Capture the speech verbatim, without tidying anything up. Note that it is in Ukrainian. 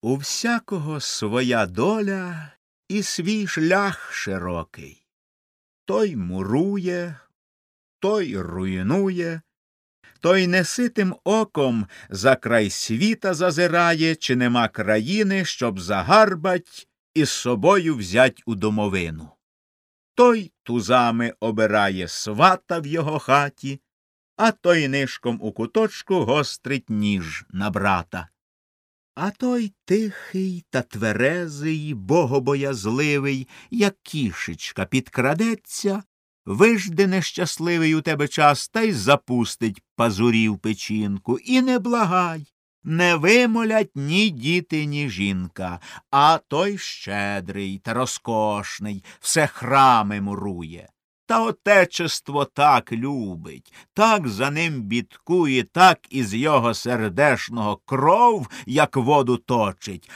У всякого своя доля і свій шлях широкий. Той мурує, той руйнує, той неситим оком за край світа зазирає, чи нема країни, щоб загарбать і з собою взять у домовину. Той тузами обирає свата в його хаті, а той нишком у куточку гострить ніж на брата. А той тихий та тверезий, богобоязливий, як кішечка, підкрадеться, вижде нещасливий у тебе час та й запустить пазурів печінку. І не благай, не вимолять ні діти, ні жінка, а той щедрий та розкошний, все храми мурує. Та отечество так любить, так за ним бідкує, так із його сердешного кров, як воду точить,